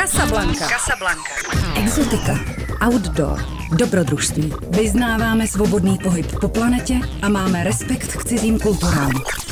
Casablanca. Exotika, outdoor, dobrodružství. Vyznáváme svobodný pohyb po planetě a máme respekt k cizím kulturám.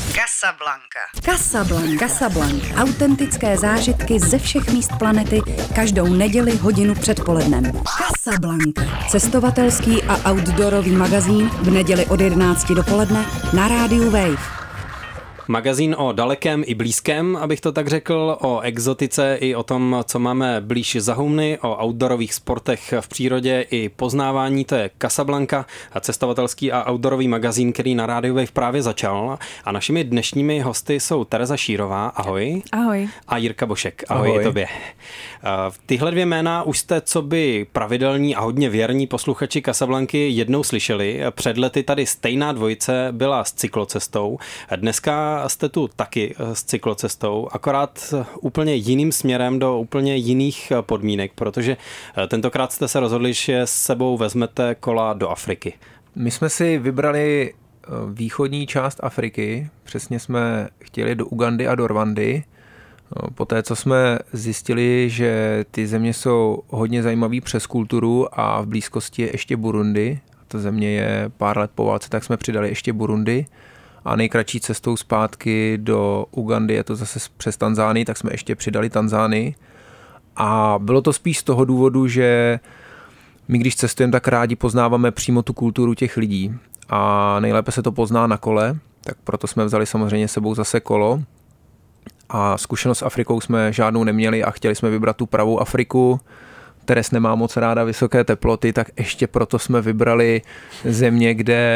Casablanca. Autentické zážitky ze všech míst planety každou neděli hodinu před polednem. Casablanca. Cestovatelský a outdoorový magazín v neděli od 11 dopoledne na rádiu Wave. Magazín o dalekém i blízkém, abych to tak řekl, o exotice i o tom, co máme blíž za humny, o outdoorových sportech v přírodě i poznávání, to je Casablanca, cestovatelský a outdoorový magazín, který na rádiu Wave právě začal. A našimi dnešními hosty jsou Tereza Šírová, ahoj. Ahoj. A Jirka Bošek, ahoj tobě. Tyhle dvě jména už jste coby pravidelní a hodně věrní posluchači Casablanky jednou slyšeli. Před lety tady stejná dvojice byla s cyklocestou. Dneska jste tu taky s cyklocestou, akorát úplně jiným směrem do úplně jiných podmínek, protože tentokrát jste se rozhodli, že s sebou vezmete kola do Afriky. My jsme si vybrali východní část Afriky, přesně jsme chtěli do Ugandy a do Rwandy. Poté, co jsme zjistili, že ty země jsou hodně zajímavý přes kulturu a v blízkosti je ještě Burundi, ta země je pár let po válce, tak jsme přidali ještě Burundi. A nejkratší cestou zpátky do Ugandy je to zase přes Tanzánii, tak jsme ještě přidali Tanzánii. A bylo to spíš z toho důvodu, že my když cestujeme, tak rádi poznáváme přímo tu kulturu těch lidí. A nejlépe se to pozná na kole, tak proto jsme vzali samozřejmě sebou zase kolo. A zkušenost s Afrikou jsme žádnou neměli a chtěli jsme vybrat tu pravou Afriku. Teres nemá moc ráda vysoké teploty, tak ještě proto jsme vybrali země,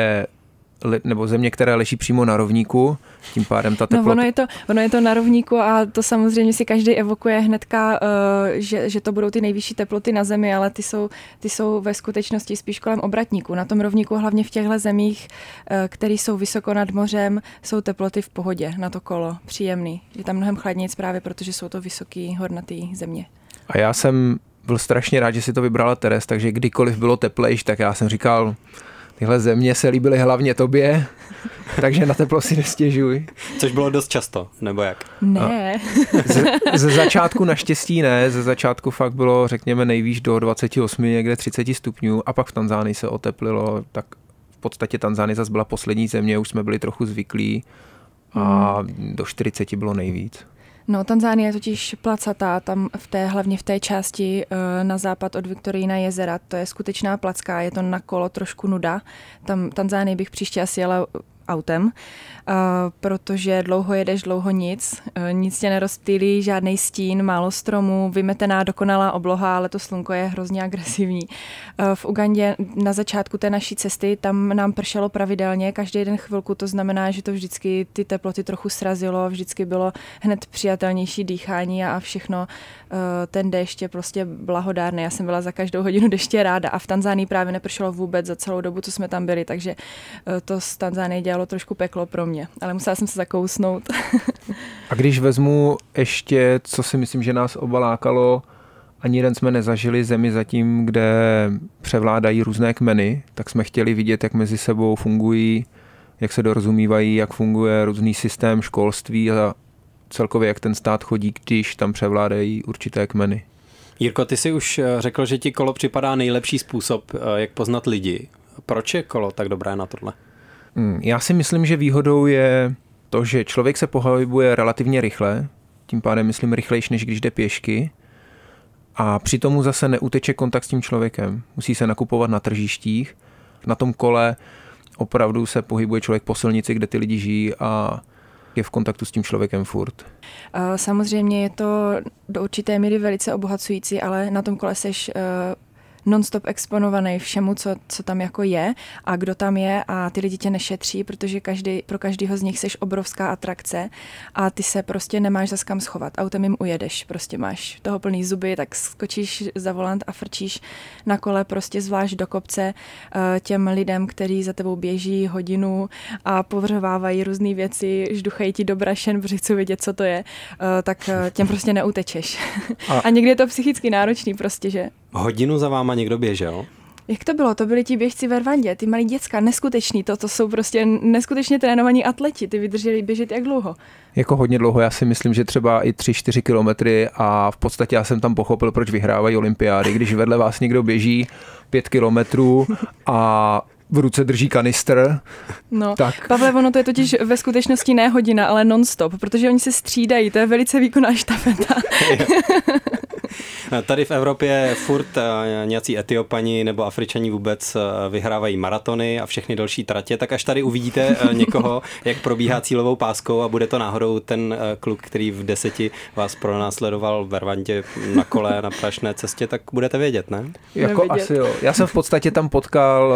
které leží přímo na rovníku, tím pádem ta teplota... No ono je to na rovníku a to samozřejmě si každý evokuje hnedka, že to budou ty nejvyšší teploty na zemi, ale ty jsou ve skutečnosti spíš kolem obratníku. Na tom rovníku, hlavně v těchto zemích, které jsou vysoko nad mořem, jsou teploty v pohodě na to kolo, příjemný. Je tam mnohem chladnějc právě, protože jsou to vysoký, hornatý země. A já jsem byl strašně rád, že si to vybrala Teres, takže kdykoliv bylo teplejš, tak já jsem říkal... Tyhle země se líbily hlavně tobě, takže na teplo si nestěžuj. Což bylo dost často, nebo jak? Ne. Ze začátku naštěstí ne, ze začátku fakt bylo, řekněme, nejvýš do 28, někde 30 stupňů a pak v Tanzánii se oteplilo, tak v podstatě Tanzánie zase byla poslední země, už jsme byli trochu zvyklí a do 40 bylo nejvíc. No, Tanzánie je totiž placatá, tam hlavně v té části na západ od Viktorijina jezera, to je skutečná placka, je to na kolo trošku nuda. Tam Tanzánii bych příště asi jela autem, protože dlouho jedeš, dlouho nic tě nerozptýlí, žádnej stín, málo stromů, vymetená dokonalá obloha, ale to slunko je hrozně agresivní. V Ugandě na začátku té naší cesty tam nám pršelo pravidelně, každý den chvilku, to znamená, že to vždycky ty teploty trochu srazilo, vždycky bylo hned přijatelnější dýchání a všechno, ten déšť je prostě blahodárný. Já jsem byla za každou hodinu deště ráda a v Tanzánii právě nepršelo vůbec za celou dobu, co jsme tam byli, takže to z Tanzánie dělalo trošku peklo pro mě, ale musela jsem se zakousnout. A když vezmu ještě, co si myslím, že nás oba lákalo, ani jeden jsme nezažili zemi zatím, kde převládají různé kmeny, tak jsme chtěli vidět, jak mezi sebou fungují, jak se dorozumívají, jak funguje různý systém školství a celkově jak ten stát chodí, když tam převládají určité kmeny. Jirko, ty jsi už řekl, že ti kolo připadá nejlepší způsob, jak poznat lidi. Proč je kolo tak dobré na tohle? Já si myslím, že výhodou je to, že člověk se pohybuje relativně rychle, tím pádem myslím rychlejší, než když jde pěšky a přitom mu zase neuteče kontakt s tím člověkem. Musí se nakupovat na tržištích. Na tom kole opravdu se pohybuje člověk po silnici, kde ty lidi žijí a je v kontaktu s tím člověkem furt. Samozřejmě je to do určité míry velice obohacující, ale na tom kole seš non-stop exponovaný všemu, co tam jako je a kdo tam je a ty lidi tě nešetří, protože pro každýho z nich seš obrovská atrakce a ty se prostě nemáš zas kam schovat. Autem jim ujedeš, prostě máš toho plný zuby, tak skočíš za volant a frčíš na kole prostě zvlášť do kopce těm lidem, kteří za tebou běží hodinu a povřevávají různé věci, žduchají ti do brašen, protože chci vědět, co to je, tak těm prostě neutečeš. A někdy je to psychicky náročný prostě, že? Hodinu za váma někdo běžel? Jak to bylo? To byli ti běžci ve Rwandě, ty malí děcka, neskuteční. To jsou prostě neskutečně trénovaní atleti, ty vydrželi běžet jak dlouho? Jako hodně dlouho, já si myslím, že třeba i 3-4 kilometry a v podstatě já jsem tam pochopil, proč vyhrávají olympiády, když vedle vás někdo běží 5 kilometrů a v ruce drží kanistr. No, tak. Pavle, ono to je totiž ve skutečnosti ne hodina, ale non-stop, protože oni se střídají, to je velice výkonná štafeta. Tady v Evropě furt nějací Etiopani nebo Afričani vůbec vyhrávají maratony a všechny další tratě, tak až tady uvidíte někoho, jak probíhá cílovou páskou a bude to náhodou ten kluk, který v 10 vás pronásledoval ve Rwandě na kole na prašné cestě, tak budete vědět, ne? Jako asi jo. Já jsem v podstatě tam potkal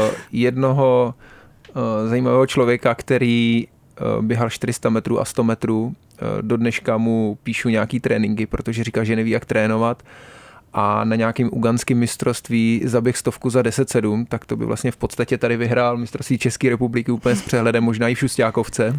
jednoho zajímavého člověka, který běhal 400 metrů a 100 metrů. Do dneška mu píšu nějaký tréninky, protože říká, že neví, jak trénovat. A na nějakém ugandském mistrovství zaběh 100 za 10,7, tak to by vlastně v podstatě tady vyhrál mistrovství České republiky úplně s přehledem, možná i v Šusťákovce.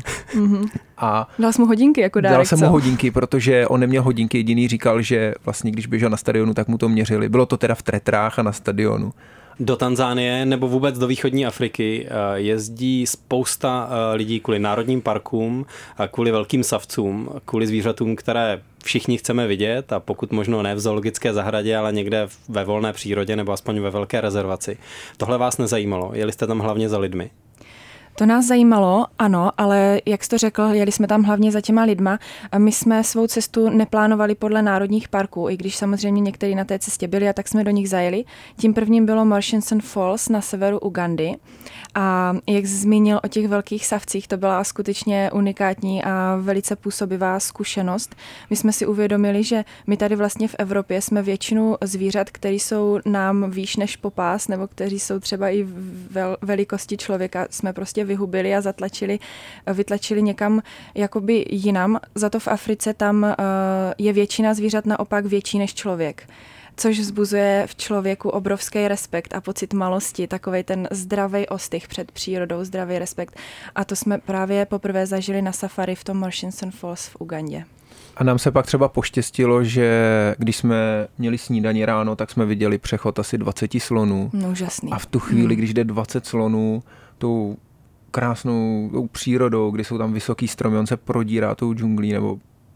A dal jsem mu hodinky jako dárek, dal jsem mu hodinky, protože on neměl hodinky, jediný říkal, že vlastně když běžel na stadionu, tak mu to měřili. Bylo to teda v tretrách a na stadionu. Do Tanzánie nebo vůbec do východní Afriky jezdí spousta lidí kvůli národním parkům, kvůli velkým savcům, kvůli zvířatům, které všichni chceme vidět a pokud možno ne v zoologické zahradě, ale někde ve volné přírodě nebo aspoň ve velké rezervaci. Tohle vás nezajímalo? Jeli jste tam hlavně za lidmi? To nás zajímalo, ano, ale jak jsi to řekl, jeli jsme tam hlavně za těma lidma. My jsme svou cestu neplánovali podle národních parků, i když samozřejmě někteří na té cestě byli a tak jsme do nich zajeli. Tím prvním bylo Murchison Falls na severu Ugandy. A jak jsi zmínil o těch velkých savcích, to byla skutečně unikátní a velice působivá zkušenost. My jsme si uvědomili, že my tady vlastně v Evropě jsme většinu zvířat, které jsou nám výš než popás, nebo kteří jsou třeba i velikosti člověka, jsme prostě vyhubili a vytlačili někam jakoby jinam. Za to v Africe tam je většina zvířat naopak větší než člověk, což vzbuzuje v člověku obrovský respekt a pocit malosti, takovej ten zdravý ostych před přírodou, zdravý respekt. A to jsme právě poprvé zažili na safari v tom Murchison Falls v Ugandě. A nám se pak třeba poštěstilo, že když jsme měli snídaní ráno, tak jsme viděli přechod asi 20 slonů. No, úžasný. A v tu chvíli, když jde 20 slonů, tou krásnou přírodou, kdy jsou tam vysoký stromy, on se prodírá tou džunglí nebo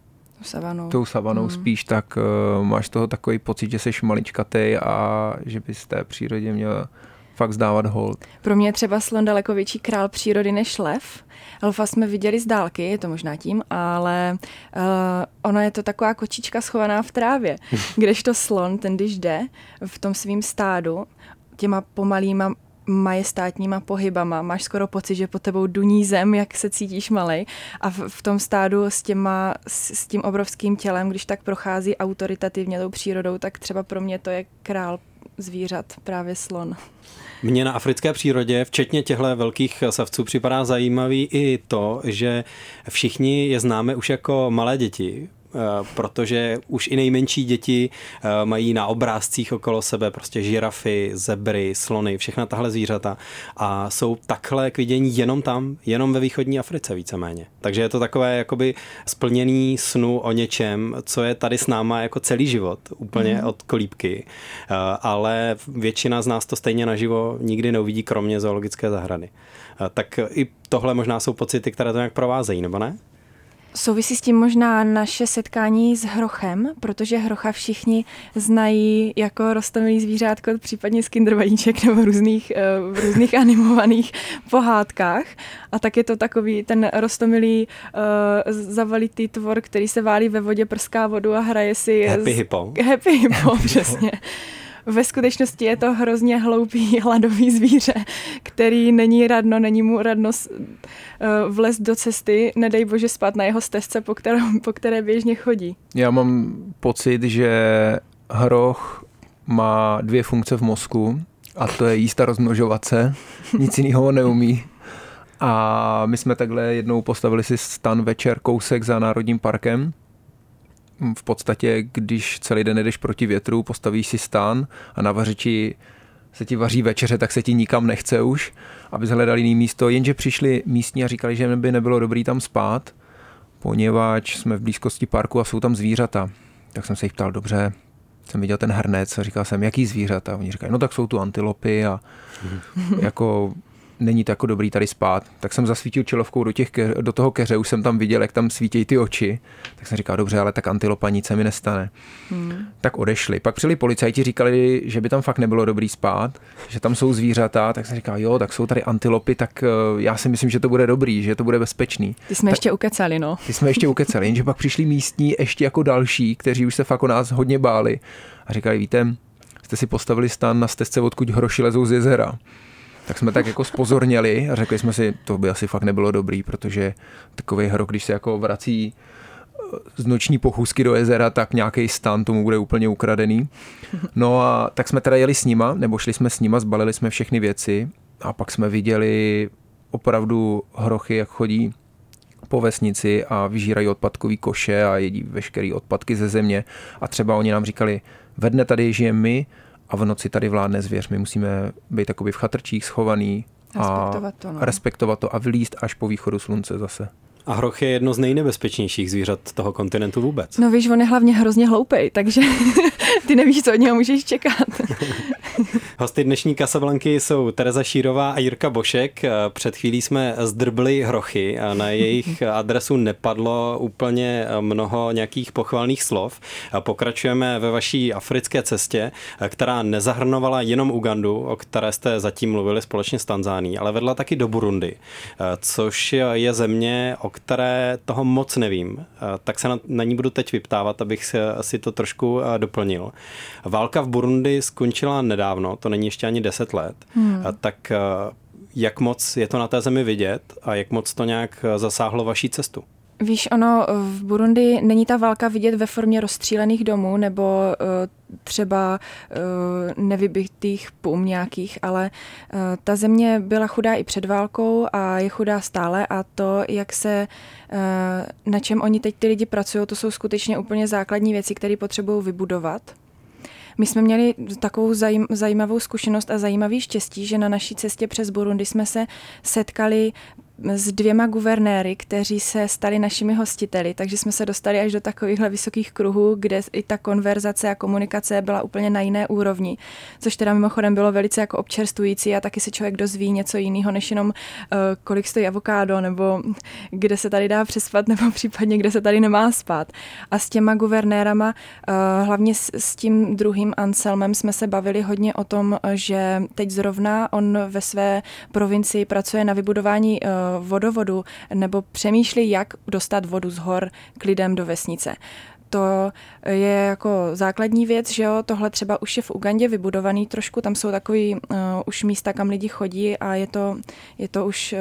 tou savanou spíš, tak máš toho takový pocit, že seš maličkatej a že bys té přírodě měl fakt zdávat hold. Pro mě je třeba slon daleko větší král přírody než lev. Lva jsme viděli z dálky, je to možná tím, ale ono je to taková kočička schovaná v trávě, kdežto slon, ten když jde v tom svým stádu, těma pomalýma majestátníma pohybama, máš skoro pocit, že pod tebou duní zem, jak se cítíš malej a v tom stádu s tím obrovským tělem, když tak prochází autoritativně tou přírodou, tak třeba pro mě to je král zvířat, právě slon. Mně na africké přírodě, včetně těchto velkých savců, připadá zajímavý i to, že všichni je známe už jako malé děti, protože už i nejmenší děti mají na obrázcích okolo sebe prostě žirafy, zebry, slony, všechna tahle zvířata a jsou takhle k vidění jenom tam, jenom ve východní Africe víceméně. Takže je to takové jakoby splněný snu o něčem, co je tady s náma jako celý život, úplně od kolíbky, ale většina z nás to stejně naživo nikdy neuvidí, kromě zoologické zahrady. Tak i tohle možná jsou pocity, které to nějak provázejí, nebo ne? Souvisí s tím možná naše setkání s hrochem, protože hrocha všichni znají jako roztomilý zvířátko, případně z Kinder vajíček nebo v různých animovaných pohádkách. A tak je to takový ten roztomilý zavalitý tvor, který se válí ve vodě, prská vodu a hraje si... Happy hippo. Happy hippo, přesně. Ve skutečnosti je to hrozně hloupý, hladový zvíře, který není mu radno vlez do cesty, nedej bože spát na jeho stezce, po které běžně chodí. Já mám pocit, že hroch má 2 funkce v mozku a to je jíst a rozmnožovat se, nic jiného neumí. A my jsme takhle jednou postavili si stan večer kousek za Národním parkem. V podstatě, když celý den jdeš proti větru, postavíš si stán a na vařiči se ti vaří večeře, tak se ti nikam nechce už, aby hledali jiné místo. Jenže přišli místní a říkali, že by nebylo dobrý tam spát, poněvadž jsme v blízkosti parku a jsou tam zvířata. Tak jsem se jich ptal, dobře, jsem viděl ten hrnec a říkal jsem, jaký zvířata? Oni říkají, no tak jsou tu antilopy a jako není to jako dobrý tady spát. Tak jsem zasvítil čelovkou do toho keře, už jsem tam viděl, jak tam svítějí ty oči. Tak jsem říkal, dobře, ale tak antilopa nic se mi nestane. Tak odešli. Pak přijeli policajti, říkali, že by tam fakt nebylo dobrý spát, že tam jsou zvířata, tak jsem říkal, jo, tak jsou tady antilopy, tak já si myslím, že to bude dobrý, že to bude bezpečný. Ty jsme ještě ukecali, no. Ty jsme ještě ukecali, jenže pak přišli místní ještě jako další, kteří už se fakt o nás hodně báli a říkali, víte, jste si postavili stan na stezce, odkud hroši lezou z jezera. Tak jsme tak jako spozorněli a řekli jsme si, to by asi fakt nebylo dobrý, protože takový hrok, když se jako vrací z noční pochůzky do jezera, tak nějaký stan tomu bude úplně ukradený. No a tak jsme teda jeli s nima, nebo šli jsme s nima, zbalili jsme všechny věci a pak jsme viděli opravdu hrochy, jak chodí po vesnici a vyžírají odpadkový koše a jedí veškerý odpadky ze země. A třeba oni nám říkali, ve dne tady žijeme my, a v noci tady vládne zvěř. My musíme být takový v chatrčích schovaný a respektovat to a vylízt až po východu slunce zase. A hroch je jedno z nejnebezpečnějších zvířat toho kontinentu vůbec. No víš, on je hlavně hrozně hloupej, takže ty nevíš, co od něho můžeš čekat. Hosty dnešní Casablanky jsou Tereza Šírová a Jirka Bošek. Před chvílí jsme zdrbli hrochy a na jejich adresu nepadlo úplně mnoho nějakých pochvalných slov. Pokračujeme ve vaší africké cestě, která nezahrnovala jenom Ugandu, o které jste zatím mluvili společně s Tanzánií, ale vedla taky do Burundi, což je země, o které toho moc nevím. Tak se na ní budu teď vyptávat, abych si to trošku doplnil. Válka v Burundi skončila nedávno, to není ještě ani 10 let. Tak jak moc je to na té zemi vidět a jak moc to nějak zasáhlo vaší cestu? Víš, ono v Burundi není ta válka vidět ve formě rozstřílených domů nebo třeba nevybitých pum nějakých, ale ta země byla chudá i před válkou a je chudá stále a to, jak se, na čem oni teď ty lidi pracují, to jsou skutečně úplně základní věci, které potřebují vybudovat. My jsme měli takovou zajímavou zkušenost a zajímavý štěstí, že na naší cestě přes Burundi jsme se setkali s 2 guvernéry, kteří se stali našimi hostiteli, takže jsme se dostali až do takovýchhle vysokých kruhů, kde i ta konverzace a komunikace byla úplně na jiné úrovni, což teda mimochodem bylo velice jako občerstvující a taky se člověk dozví něco jiného, než jenom kolik stojí avokádo, nebo kde se tady dá přespat, nebo případně kde se tady nemá spát. A s těma guvernérama, hlavně s tím druhým Anselmem, jsme se bavili hodně o tom, že teď zrovna on ve své provincii pracuje na vybudování vodovodu nebo přemýšlí, jak dostat vodu z hor k lidem do vesnice. To je jako základní věc, že jo, tohle třeba už je v Ugandě vybudovaný trošku, tam jsou takový už místa, kam lidi chodí a je to už...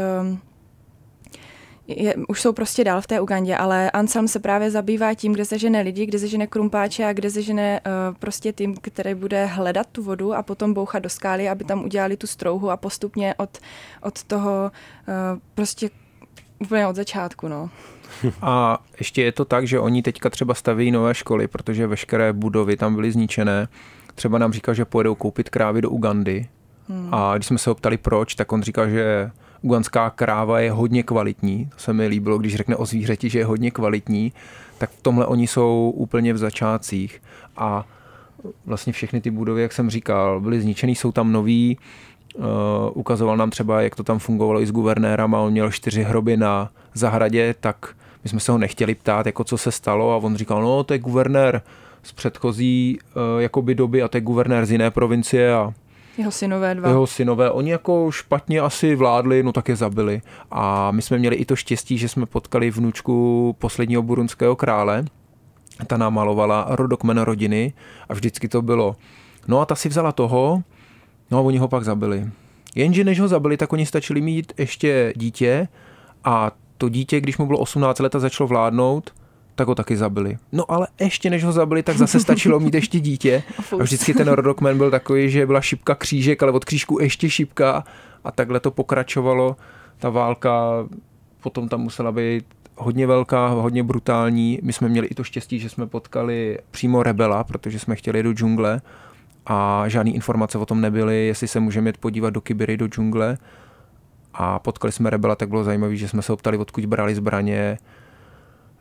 už jsou prostě dál v té Ugandě, ale Anselm se právě zabývá tím, kde se žene lidi, kde se žene krumpáče a kde se žene prostě tým, který bude hledat tu vodu a potom bouchat do skály, aby tam udělali tu strouhu a postupně od toho prostě úplně od začátku, no. A ještě je to tak, že oni teďka třeba staví nové školy, protože veškeré budovy tam byly zničené. Třeba nám říkal, že pojedou koupit krávy do Ugandy. A když jsme se ho ptali proč, tak on říkal, že ugandská kráva je hodně kvalitní. To se mi líbilo, když řekne o zvířeti, že je hodně kvalitní, tak v tomhle oni jsou úplně v začátcích. A vlastně všechny ty budovy, jak jsem říkal, byly zničený, jsou tam nový. Ukazoval nám třeba, jak to tam fungovalo i s guvernérama. On měl 4 hroby na zahradě, tak my jsme se ho nechtěli ptát, jako co se stalo, a on říkal, no to je guvernér z předchozí jakoby doby a to je guvernér z jiné provincie a jeho synové 2. Jeho synové, oni jako špatně asi vládli, no tak je zabili. A my jsme měli i to štěstí, že jsme potkali vnučku posledního burundského krále. Ta nám malovala rodokmen rodiny a vždycky to bylo. No a ta si vzala toho, no a oni ho pak zabili. Jenže než ho zabili, tak oni stačili mít ještě dítě a to dítě, když mu bylo 18 let a začalo vládnout, tak ho taky zabili. No ale ještě než ho zabili, tak zase stačilo mít ještě dítě. A vždycky ten rodokmen byl takový, že byla šipka křížek, ale od křížku ještě šipka a takhle to pokračovalo. Ta válka potom tam musela být hodně velká, hodně brutální. My jsme měli i to štěstí, že jsme potkali přímo rebela, protože jsme chtěli do džungle a žádný informace o tom nebyly, jestli se můžeme jít podívat do Kibiry, do džungle. A potkali jsme rebela, tak bylo zajímavé, že jsme se ho ptali, odkud brali zbraně,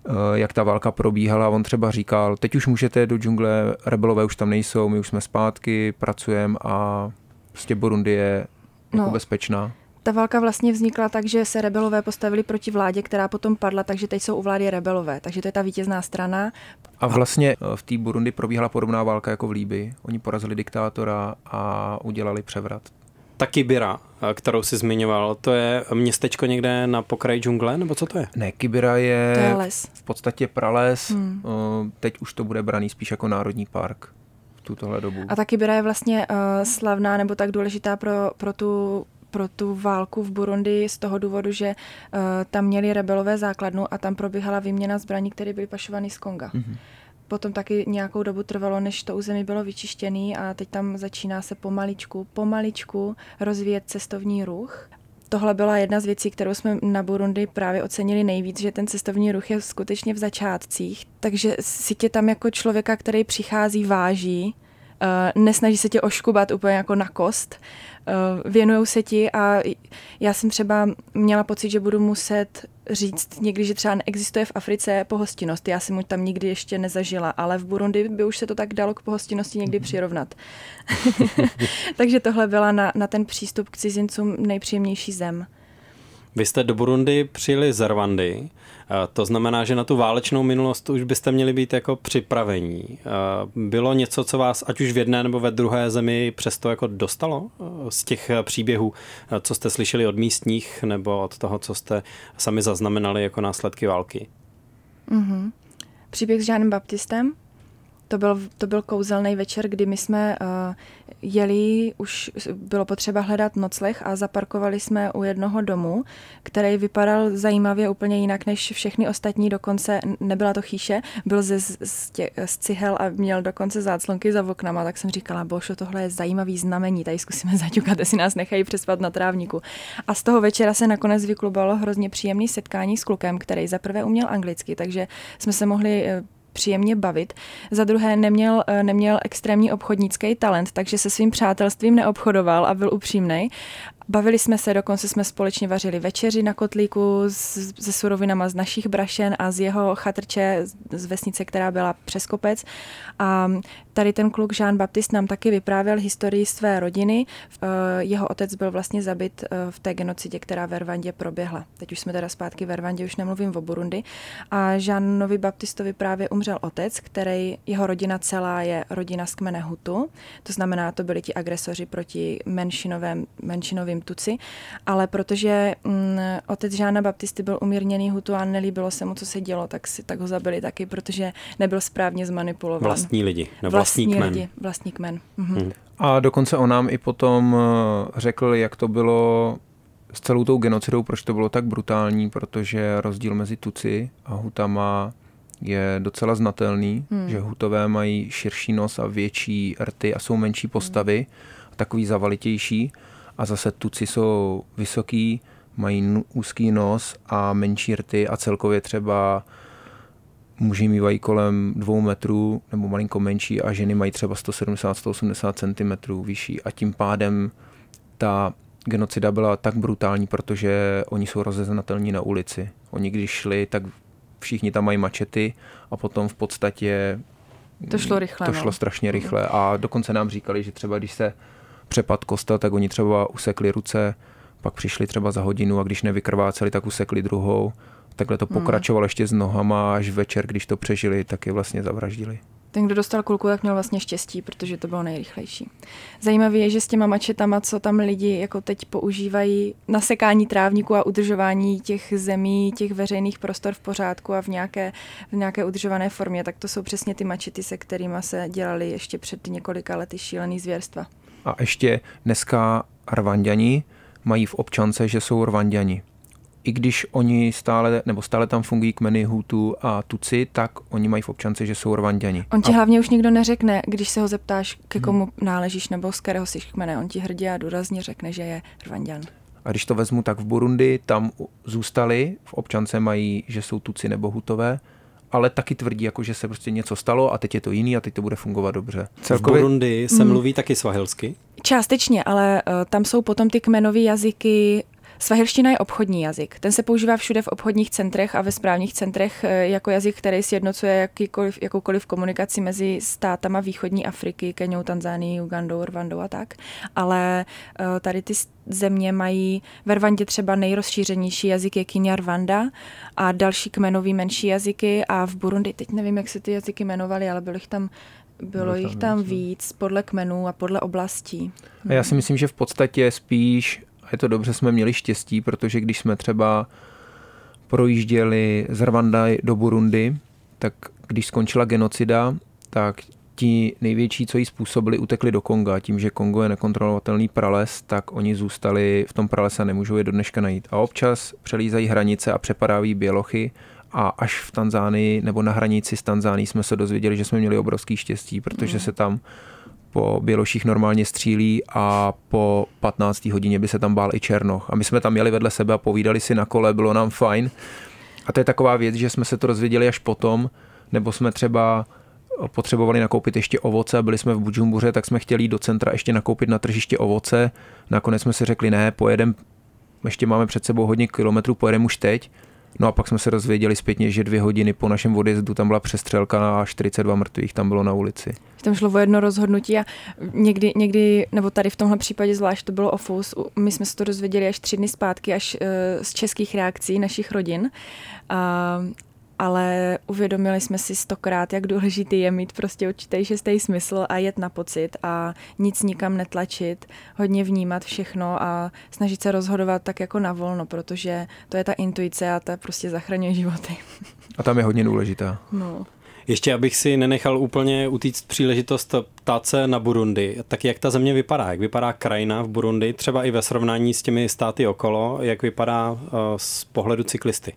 jak ta válka probíhala. On třeba říkal, teď už můžete do džungle, rebelové už tam nejsou, my už jsme zpátky, pracujeme a prostě Burundi je jako bezpečná. Ta válka vlastně vznikla tak, že se rebelové postavili proti vládě, která potom padla, takže teď jsou u vlády rebelové. Takže to je ta vítězná strana. A vlastně v té Burundi probíhala podobná válka jako v Líbii. Oni porazili diktátora a udělali převrat. Ta Kibira, kterou jsi zmiňoval, to je městečko někde na pokraji džungle, nebo co to je? Ne, Kibira je les. V podstatě prales. Teď už to bude braný spíš jako národní park v tutohle dobu. A ta Kibira je vlastně slavná nebo tak důležitá pro tu válku v Burundi z toho důvodu, že tam měli rebelové základnu a tam probíhala výměna zbraní, které byly pašovány z Konga. Mm-hmm. Potom taky nějakou dobu trvalo, než to území bylo vyčištěné a teď tam začíná se pomaličku rozvíjet cestovní ruch. Tohle byla jedna z věcí, kterou jsme na Burundi právě ocenili nejvíc, že ten cestovní ruch je skutečně v začátcích. Takže si tě tam jako člověka, který přichází, váží, nesnaží se tě oškubat úplně jako na kost, věnujou se ti a já jsem třeba měla pocit, že budu muset říct někdy, že třeba neexistuje v Africe pohostinnost. Já jsem mu tam nikdy ještě nezažila, ale v Burundi by už se to tak dalo k pohostinnosti někdy přirovnat. Takže tohle byla na ten přístup k cizincům nejpříjemnější zem. Vy jste do Burundi přijeli z Rwandy, to znamená, že na tu válečnou minulost už byste měli být jako připravení. Bylo něco, co vás ať už v jedné nebo ve druhé zemi přesto jako dostalo z těch příběhů, co jste slyšeli od místních nebo od toho, co jste sami zaznamenali jako následky války? Mm-hmm. Příběh s Jeanem Baptistem. To byl kouzelný večer, kdy my jsme jeli, už bylo potřeba hledat nocleh a zaparkovali jsme u jednoho domu, který vypadal zajímavě úplně jinak než všechny ostatní, dokonce nebyla to chýše, byl z cihel a měl dokonce záclonky za oknama, tak jsem říkala, božo, tohle je zajímavý znamení, tady zkusíme zaťukat, jestli nás nechají přespat na trávníku. A z toho večera se nakonec vyklubalo hrozně příjemný setkání s klukem, který zaprvé uměl anglicky, takže jsme se mohli příjemně bavit. Za druhé neměl extrémní obchodnický talent, takže se svým přátelstvím neobchodoval a byl upřímnej. Bavili jsme se, dokonce jsme společně vařili večeři na kotlíku se surovinama z našich brašen a z jeho chatrče z vesnice, která byla přes kopec. A tady ten kluk Jean Baptiste nám taky vyprávěl historii své rodiny. Jeho otec byl vlastně zabit v té genocidě, která ve Rwandě proběhla. Teď už jsme teda zpátky ve Rwandě, už nemluvím o Burundi. A Jeanovi Baptistovi právě umřel otec, jeho rodina celá je rodina z kmene Hutu. To znamená, to byli ti agresoři proti menšinovým Tuci, ale protože otec Jeana Baptisty byl umírněný Hutu a nelíbilo se mu, co se dělo, tak ho zabili taky, protože nebyl správně zmanipulován. Vlastní lidi, vlastní kmen. Mhm. A dokonce on nám i potom řekl, jak to bylo s celou tou genocidou, proč to bylo tak brutální, protože rozdíl mezi Tuci a Hutama je docela znatelný, že Hutové mají širší nos a větší rty a jsou menší postavy, takový zavalitější. A zase Tuci jsou vysoký, mají úzký nos a menší rty a celkově třeba muži mývají kolem 2 metrů nebo malinko menší a ženy mají třeba 170-180 cm vyšší a tím pádem ta genocida byla tak brutální, protože oni jsou rozeznatelní na ulici. Oni když šli, tak všichni tam mají mačety a potom v podstatě to šlo strašně rychle a dokonce nám říkali, že třeba když se přepad kosta, tak oni třeba usekli ruce, pak přišli třeba za hodinu a když nevykrváceli, tak usekli druhou. Takhle to pokračovalo ještě s nohama, až večer, když to přežili, tak je vlastně zavraždili. Ten, kdo dostal kulku, tak měl vlastně štěstí, protože to bylo nejrychlejší. Zajímavé je, že s těma mačetama, co tam lidi jako teď používají na sekání trávníku a udržování těch zemí, těch veřejných prostor v pořádku a v nějaké udržované formě, tak to jsou přesně ty mačety, se kterými se dělali ještě před několika lety šílený zvěrstva. A ještě dneska Rwanďani mají v občance, že jsou Rwanďani. I když oni stále tam fungují kmeny Hutu a Tutsi, tak oni mají v občance, že jsou Rwanďani. On ti hlavně už nikdo neřekne, když se ho zeptáš, ke komu náležíš nebo z kterého jsi kmene. On ti hrdě a důrazně řekne, že je Rwanďan. A když to vezmu, tak v Burundi tam zůstali, v občance mají, že jsou Tutsi nebo Hutové, ale taky tvrdí, jako, že se prostě něco stalo a teď je to jiný a teď to bude fungovat dobře. Celkově... V Burundi se mluví taky svahilsky? Částečně, ale tam jsou potom ty kmenové jazyky Svahilština je obchodní jazyk. Ten se používá všude v obchodních centrech a ve správních centrech jako jazyk, který sjednocuje jakoukoliv komunikaci mezi státama východní Afriky, Keňou, Tanzánií, Ugandou, Rwandou a tak. Ale tady ty země mají ve Rwandě třeba nejrozšířenější jazyk je Kinyarwanda a další kmenový menší jazyky a v Burundi, teď nevím, jak se ty jazyky jmenovaly, ale bylo jich tam víc podle kmenů a podle oblastí. A já si myslím, že v podstatě spíš, a je to dobře, jsme měli štěstí, protože když jsme třeba projížděli z Rwanda do Burundi, tak když skončila genocida, tak ti největší, co jí způsobili, utekli do Konga. Tím, že Kongo je nekontrolovatelný prales, tak oni zůstali v tom pralese a nemůžou je do dneška najít. A občas přelízají hranice a přepadávají bělochy a až v Tanzánii nebo na hranici s Tanzánií jsme se dozvěděli, že jsme měli obrovský štěstí, protože se tam po běloších normálně střílí a po 15. hodině by se tam bál i černoch. A my jsme tam jeli vedle sebe a povídali si na kole, bylo nám fajn. A to je taková věc, že jsme se to dozvěděli až potom, nebo jsme třeba potřebovali nakoupit ještě ovoce a byli jsme v Bujumbuře, tak jsme chtěli jít do centra ještě nakoupit na tržiště ovoce. Nakonec jsme si řekli, ne, pojedem, ještě máme před sebou hodně kilometrů, pojedem už teď. No a pak jsme se dozvěděli zpětně, že 2 hodiny po našem odjezdu tam byla přestřelka a 42 mrtvých tam bylo na ulici. Tam šlo o jedno rozhodnutí a někdy, nebo tady v tomhle případě zvlášť to bylo ofus, my jsme se to dozvěděli až 3 dny zpátky, až z českých reakcí našich rodin. Ale uvědomili jsme si 100krát, jak důležitý je mít prostě určitý šestý smysl a jet na pocit a nic nikam netlačit, hodně vnímat všechno a snažit se rozhodovat tak jako na volno, protože to je ta intuice a ta prostě zachraňuje životy. A tam je hodně důležitá. No. Ještě abych si nenechal úplně utíct příležitost ptát se na Burundi, tak jak ta země vypadá? Jak vypadá krajina v Burundi, třeba i ve srovnání s těmi státy okolo, jak vypadá z pohledu cyklisty?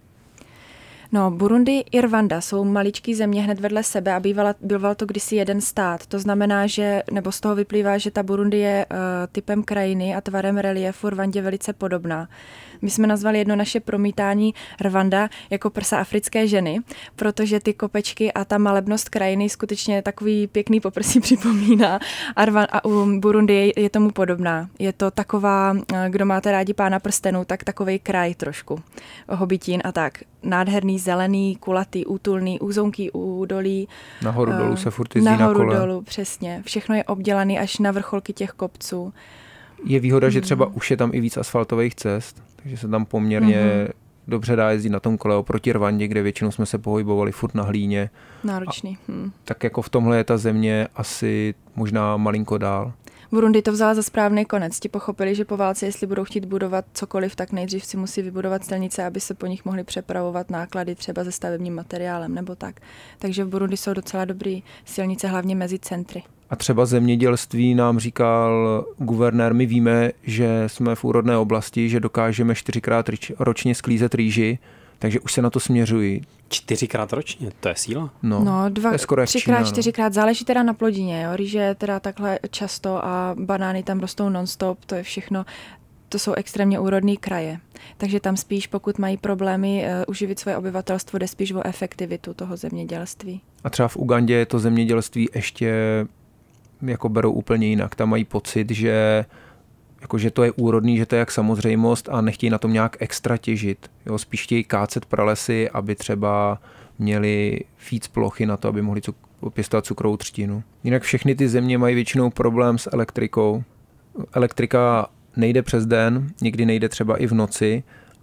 No, Burundi i Rwanda jsou maličký země hned vedle sebe a býval to kdysi jeden stát. To znamená, že, nebo z toho vyplývá, že ta Burundi je typem krajiny a tvarem reliefu Rwandě velice podobná. My jsme nazvali jedno naše promítání Rwanda jako prsa africké ženy, protože ty kopečky a ta malebnost krajiny skutečně takový pěkný poprsí připomíná a u Burundi je tomu podobná. Je to taková, kdo máte rádi Pána prstenů, tak takovej kraj trošku, Hobitín a tak. Nádherný, zelený, kulatý, útulný, úzonký údolí. Nahoru dolů se furt jezdí na kole. Nahoru dolů, přesně. Všechno je obdělaný až na vrcholky těch kopců. Je výhoda, že třeba už je tam i víc asfaltových cest, takže se tam poměrně dobře dá jezdit na tom kole oproti Rwandě, kde většinou jsme se pohybovali furt na hlíně. Náročný. Tak jako v tomhle je ta země asi možná malinko dál. Burundi to vzala za správný konec. Ti pochopili, že po válce, jestli budou chtít budovat cokoliv, tak nejdřív si musí vybudovat silnice, aby se po nich mohly přepravovat náklady třeba se stavebním materiálem nebo tak. Takže v Burundi jsou docela dobrý silnice, hlavně mezi centry. A třeba zemědělství nám říkal guvernér, my víme, že jsme v úrodné oblasti, že dokážeme 4x ročně sklízet rýži, takže už se na to směřují. 4x ročně? To je síla? No 3x, 4x, záleží teda na plodině. Jo? Rýže je teda takhle často a banány tam rostou non-stop, to je všechno. To jsou extrémně úrodné kraje. Takže tam spíš, pokud mají problémy uživit svoje obyvatelstvo, jde spíš o efektivitu toho zemědělství. A třeba v Ugandě je to zemědělství ještě jako berou úplně jinak. Tam mají pocit, že jakože to je úrodný, že to je jak samozřejmost a nechtějí na tom nějak extra těžit. Jo, spíš chtějí kácet pralesy, aby třeba měli víc plochy na to, aby mohli pěstovat cukrovou třtinu. Jinak všechny ty země mají většinou problém s elektrikou. Elektrika nejde přes den, někdy nejde třeba i v noci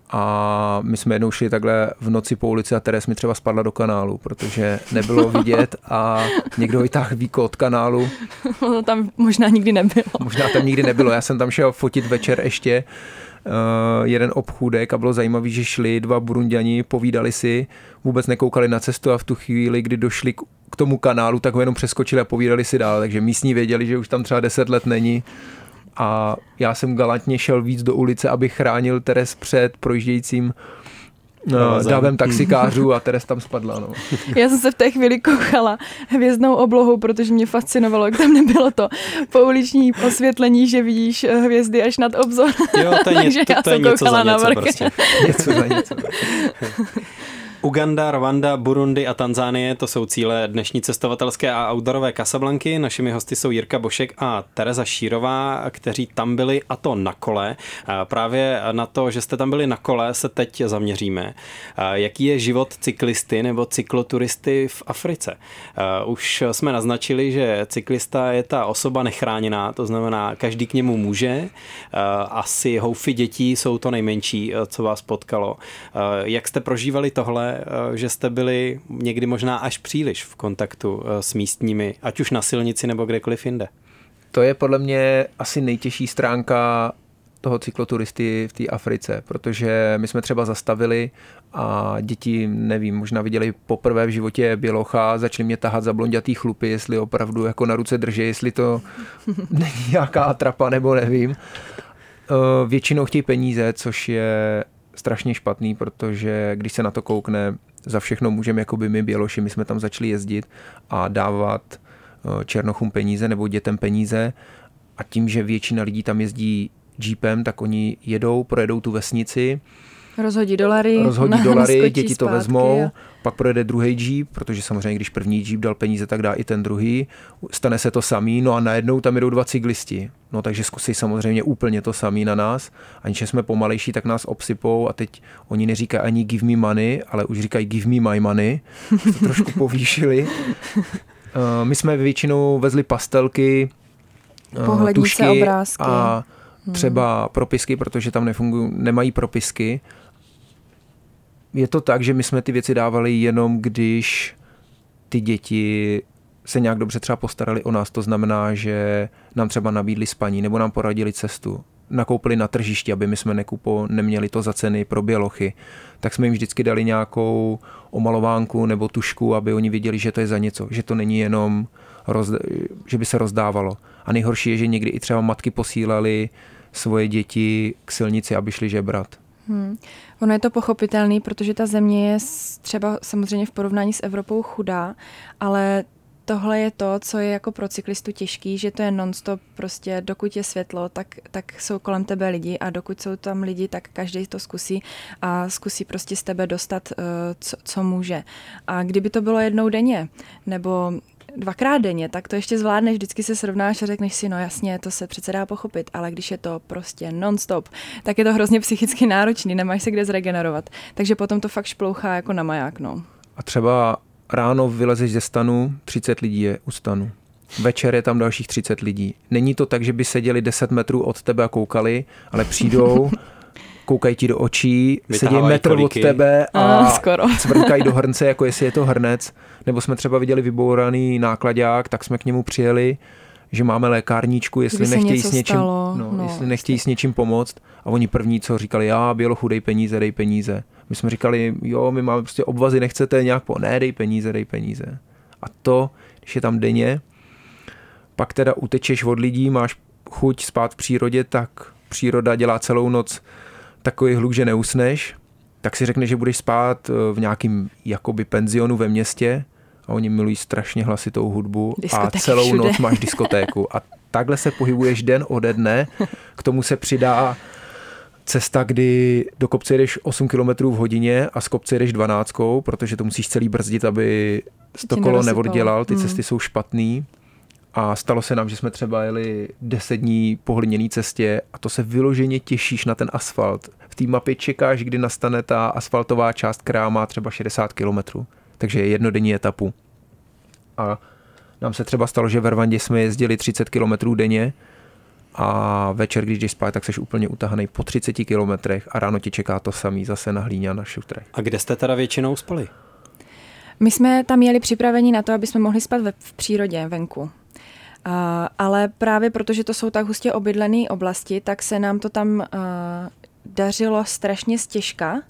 a my jsme jednou šli takhle v noci po ulici a Teres mi třeba spadla do kanálu, protože nebylo vidět a někdo vytáhl víko od kanálu. No tam možná nikdy nebylo. Možná tam nikdy nebylo. Já jsem tam šel fotit večer ještě jeden obchůdek a bylo zajímavé, že šli 2 Burunďani, povídali si, vůbec nekoukali na cestu a v tu chvíli, kdy došli k tomu kanálu, tak ho jenom přeskočili a povídali si dál, takže místní věděli, že už tam třeba 10 let není. A já jsem galantně šel víc do ulice, abych chránil Teres před projíždějícím davem taxikářů a Teres tam spadla. No. Já jsem se v té chvíli koukala hvězdnou oblohou, protože mě fascinovalo, jak tam nebylo to pouliční osvětlení, že vidíš hvězdy až nad obzor. Jo, to je něco za něco prostě. Něco za něco. Uganda, Rwanda, Burundi a Tanzánie, to jsou cíle dnešní cestovatelské a outdoorové Casablanky. Našimi hosty jsou Jirka Bošek a Tereza Šírová, kteří tam byli, a to na kole. Právě na to, že jste tam byli na kole, se teď zaměříme. Jaký je život cyklisty nebo cykloturisty v Africe? Už jsme naznačili, že cyklista je ta osoba nechráněná, to znamená, každý k němu může. Asi houfy dětí jsou to nejmenší, co vás potkalo. Jak jste prožívali tohle, že jste byli někdy možná až příliš v kontaktu s místními, ať už na silnici nebo kdekoliv jinde? To je podle mě asi nejtěžší stránka toho cykloturisty v té Africe, protože my jsme třeba zastavili a děti, nevím, možná viděli poprvé v životě bělocha, začali mě tahat za blondětý chlupy, jestli opravdu jako na ruce drží, jestli to není nějaká atrapa, nebo nevím. Většinou chtějí peníze, což je strašně špatný, protože když se na to koukne, za všechno můžeme jakoby my běloši, my jsme tam začali jezdit a dávat černochům peníze nebo dětem peníze a tím, že většina lidí tam jezdí jeepem, tak oni projedou tu vesnici, rozhodí dolary, děti to vezmou, pak projede druhý jeep, protože samozřejmě, když první jeep dal peníze, tak dá i ten druhý, stane se to samý, no a najednou tam jedou 2 cyklisti. No takže zkusí samozřejmě úplně to samý na nás, aniž jsme pomalejší, tak nás obsypou a teď oni neříkají ani give me money, ale už říkají give me my money, to trošku povýšili. My jsme většinou vezli pastelky, tušky obrázky a třeba propisky, protože tam nemají propisky. Je to tak, že my jsme ty věci dávali jenom, když ty děti se nějak dobře třeba postarali o nás. To znamená, že nám třeba nabídli spaní nebo nám poradili cestu. Nakoupili na tržišti, aby my jsme neměli to za ceny pro bělochy. Tak jsme jim vždycky dali nějakou omalovánku nebo tušku, aby oni věděli, že to je za něco. Že to není jenom, že by se rozdávalo. A nejhorší je, že někdy i třeba matky posílali svoje děti k silnici, aby šli žebrat. Ono je to pochopitelný, protože ta země je třeba samozřejmě v porovnání s Evropou chudá, ale tohle je to, co je jako pro cyklistu těžký, že to je non-stop, prostě dokud je světlo, tak jsou kolem tebe lidi a dokud jsou tam lidi, tak každý to zkusí a zkusí prostě z tebe dostat, co může. A kdyby to bylo jednou denně, nebo 2krát denně, tak to ještě zvládneš, vždycky se srovnáš a řekneš si, no jasně, to se přece dá pochopit, ale když je to prostě non-stop, tak je to hrozně psychicky náročný, nemáš se kde zregenerovat. Takže potom to fakt šplouchá jako na maják, no. A třeba ráno vylezeš ze stanu, 30 lidí je u stanu. Večer je tam dalších 30 lidí. Není to tak, že by seděli 10 metrů od tebe a koukali, ale přijdou, koukají ti do očí, sedí metr od tebe a cvrkají do hrnce, jako jestli je to hrnec. Nebo jsme třeba viděli vybouraný náklaďák, tak jsme k němu přijeli, že máme lékárničku, jestli nechtějí s něčím pomoct. A oni první, co říkali, bělochu, dej peníze. My jsme říkali, my máme prostě obvazy, nechcete nějak dej peníze. A to, když je tam denně, pak teda utečeš od lidí, máš chuť spát v přírodě, tak příroda dělá celou noc takový hluk, že neusneš, tak si řekneš, že budeš spát v nějakým jakoby penzionu ve městě a oni milují strašně hlasitou hudbu a celou všude. Noc máš diskotéku. A takhle se pohybuješ den ode dne, k tomu se přidá cesta, kdy do kopce jedeš 8 km v hodině a z kopce jedeš 12, protože to musíš celý brzdit, aby to kolo neoddělal, ty cesty jsou špatný. A stalo se nám, že jsme třeba jeli 10 dní po hliněné cestě a to se vyloženě těšíš na ten asfalt. V té mapě čekáš, kdy nastane ta asfaltová část, která má třeba 60 kilometrů. Takže je jednodenní etapu. A nám se třeba stalo, že v Rwandě jsme jezdili 30 kilometrů denně a večer, když jdeš spát, tak seš úplně utahanej po 30 kilometrech a ráno ti čeká to samý zase na hlíně a na šutrech. A kde jste teda většinou spali? My jsme tam jeli připraveni na to, aby jsme mohli spát v přírodě, venku. Ale právě protože to jsou tak hustě obydlené oblasti, tak se nám to tam dařilo strašně stěžka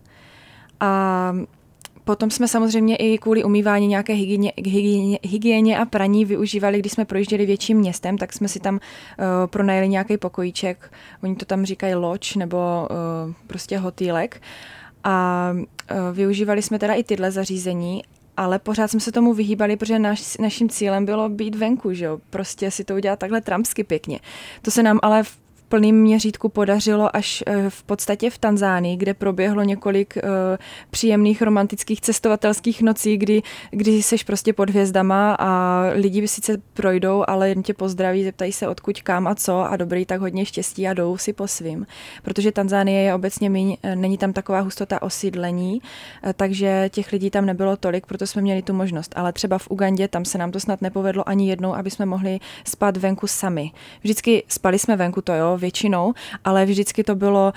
a potom jsme samozřejmě i kvůli umývání nějaké hygieně a praní využívali, když jsme projížděli větším městem, tak jsme si tam pronajeli nějaký pokojíček, oni to tam říkají lodge nebo prostě hotýlek a využívali jsme teda i tyhle zařízení, ale pořád jsme se tomu vyhýbali, protože naším cílem bylo být venku, že jo? Prostě si to udělat takhle trampsky pěkně. To se nám ale plným měřítku podařilo až v podstatě v Tanzánii, kde proběhlo několik příjemných romantických cestovatelských nocí, kdy seš prostě pod hvězdama a lidi sice projdou, ale jen tě pozdraví, zeptají se odkud, kam a co a dobrý, tak hodně štěstí a jdou si po svým. Protože Tanzánie je obecně není tam taková hustota osídlení, takže těch lidí tam nebylo tolik, proto jsme měli tu možnost. Ale třeba v Ugandě, tam se nám to snad nepovedlo ani jednou, aby jsme mohli spát venku sami. Vždycky spali jsme venku, to jo, většinou, ale vždycky to bylo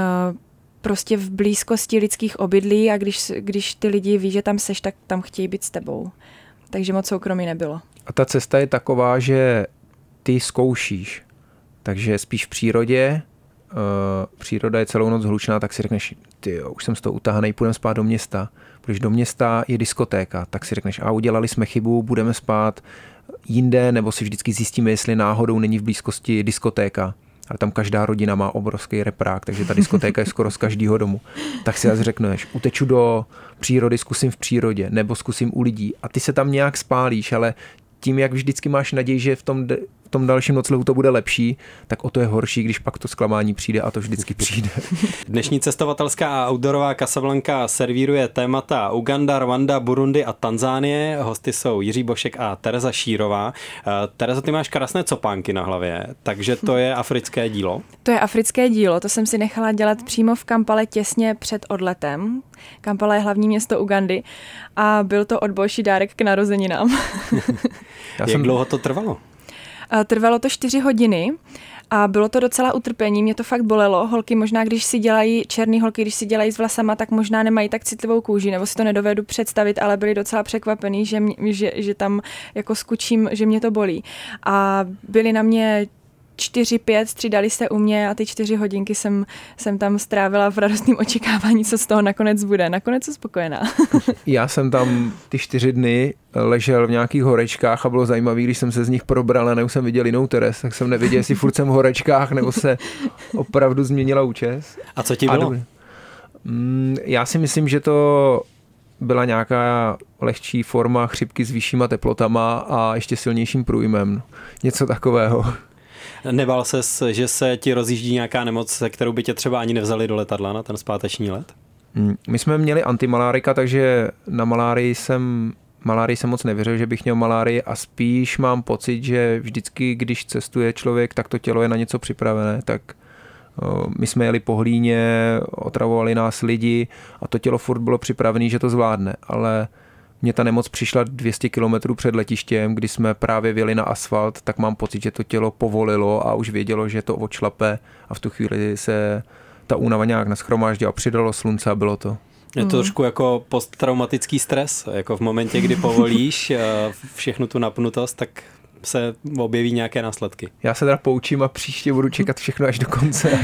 prostě v blízkosti lidských obydlí a když ty lidi ví, že tam seš, tak tam chtějí být s tebou. Takže moc soukromí nebylo. A ta cesta je taková, že ty zkoušíš, takže spíš v přírodě, příroda je celou noc hlučná, tak si řekneš, tyjo, už jsem z toho utahanej, půjdeme spát do města. Půjdeš do města, je diskotéka, tak si řekneš, a udělali jsme chybu, budeme spát jinde, nebo si vždycky zjistíme, jestli náhodou není v blízkosti diskotéka. Ale tam každá rodina má obrovský reprák, takže ta diskotéka je skoro z každého domu. Tak si zase řekneš, uteču do přírody, zkusím v přírodě, nebo zkusím u lidí. A ty se tam nějak spálíš, ale tím, jak vždycky máš naději, že v tom dalším noclehu to bude lepší, tak o to je horší, když pak to zklamání přijde a to vždycky přijde. Dnešní cestovatelská a outdoorová Casablanca servíruje témata Uganda, Rwanda, Burundi a Tanzánie. Hosty jsou Jiří Bošek a Tereza Šírová. Tereza, ty máš krásné copánky na hlavě, takže to je africké dílo? To je africké dílo, to jsem si nechala dělat přímo v Kampale těsně před odletem. Kampala je hlavní město Ugandy a byl to odbožší dárek k narozeninám. Jak dlouho to trvalo? Trvalo to 4 hodiny a bylo to docela utrpení, mě to fakt bolelo. Holky možná, černý holky, když si dělají s vlasama, tak možná nemají tak citlivou kůži, nebo si to nedovedu představit, ale byli docela překvapený, že tam jako skučím, že mě to bolí. A byli na mě 4-5, střídali se u mě a ty 4 hodinky jsem tam strávila v radostném očekávání, co z toho nakonec bude. Nakonec jsem spokojená. Já jsem tam ty 4 dny ležel v nějakých horečkách a bylo zajímavé, když jsem se z nich probral a už jsem viděl jinou Teres, tak jsem nevěděl, jestli furt jsem v horečkách nebo se opravdu změnila účes. A co ti bylo? Já si myslím, že to byla nějaká lehčí forma chřipky s vyššíma teplotama a ještě silnějším průjmem. Něco takového. Nebál ses, že se ti rozjíždí nějaká nemoc, se kterou by tě třeba ani nevzali do letadla na ten zpáteční let? My jsme měli antimalárika, takže na malárii jsem moc nevěřil, že bych měl malárii a spíš mám pocit, že vždycky, když cestuje člověk, tak to tělo je na něco připravené, tak my jsme jeli po hlíně, otravovali nás lidi a to tělo furt bylo připravené, že to zvládne, ale mně ta nemoc přišla 200 kilometrů před letištěm, kdy jsme právě vjeli na asfalt, tak mám pocit, že to tělo povolilo a už vědělo, že to odšlape a v tu chvíli se ta únava nějak nashromáždila, přidalo slunce a bylo to. Je to trošku jako posttraumatický stres, jako v momentě, kdy povolíš všechnu tu napnutost, tak se objeví nějaké následky. Já se teda poučím a příště budu čekat všechno až do konce.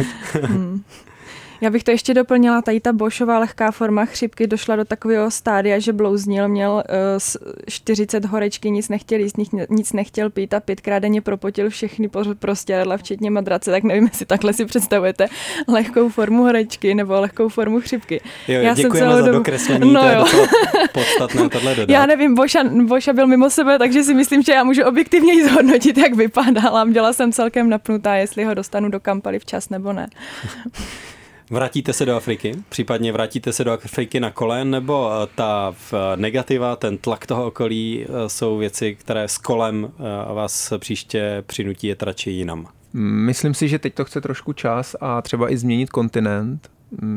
Já bych to ještě doplnila, tady ta Bošová lehká forma chřipky došla do takového stádia, že blouznil, měl 40 horečky, nic nechtěl jíst, nic nechtěl pít a 5krát denně propotil všechny prostěradla, včetně madrace, tak nevím, jestli takhle si představujete lehkou formu horečky nebo lehkou formu chřipky. Jo, já děkujeme za dokreslení, to je docela podstatné tohle dodat. Já nevím, Boša byl mimo sebe, takže si myslím, že já můžu objektivně jí zhodnotit, jak vypadala. Byla jsem celkem napnutá, jestli ho dostanu do Kampaly včas nebo ne. Vrátíte se do Afriky? Případně vrátíte se do Afriky na kole, nebo ta negativa, ten tlak toho okolí jsou věci, které s kolem vás příště přinutí jet radši jinam? Myslím si, že teď to chce trošku čas a třeba i změnit kontinent.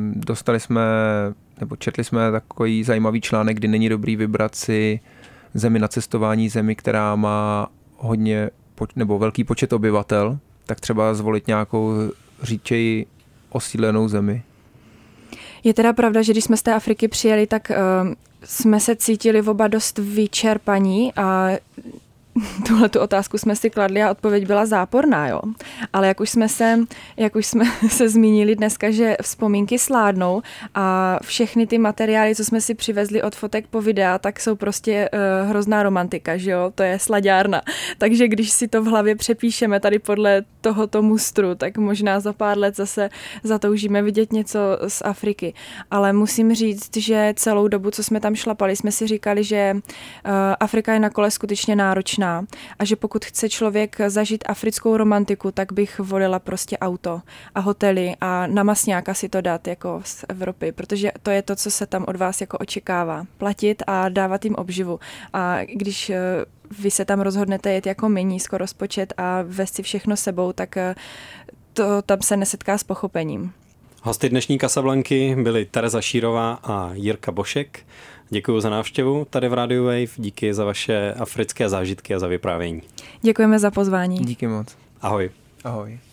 Četli jsme takový zajímavý článek, kdy není dobrý vybrat si zemi na cestování, zemi, která má hodně nebo velký počet obyvatel, tak třeba zvolit nějakou říčej osídlenou zemi. Je teda pravda, že když jsme z té Afriky přijeli, tak jsme se cítili oba dost vyčerpaní a tuhletu otázku jsme si kladli a odpověď byla záporná, jo. Ale jak už jsme se zmínili dneska, že vzpomínky sládnou a všechny ty materiály, co jsme si přivezli od fotek po videa, tak jsou prostě hrozná romantika, že jo, to je slaďárna. Takže když si to v hlavě přepíšeme tady podle tohoto mustru, tak možná za pár let zase zatoužíme vidět něco z Afriky. Ale musím říct, že celou dobu, co jsme tam šlapali, jsme si říkali, že Afrika je na kole skutečně náročná zná a že pokud chce člověk zažít africkou romantiku, tak bych volila prostě auto a hotely a na masňáka si to dát jako z Evropy, protože to je to, co se tam od vás jako očekává. Platit a dávat jim obživu. A když vy se tam rozhodnete jet jako my, nízkorozpočet a vést si všechno sebou, tak to tam se nesetká s pochopením. Hosty dnešní Casablanky byly Tereza Šírová a Jirka Bošek. Děkuji za návštěvu tady v Radio Wave, díky za vaše africké zážitky a za vyprávění. Děkujeme za pozvání. Díky moc. Ahoj. Ahoj.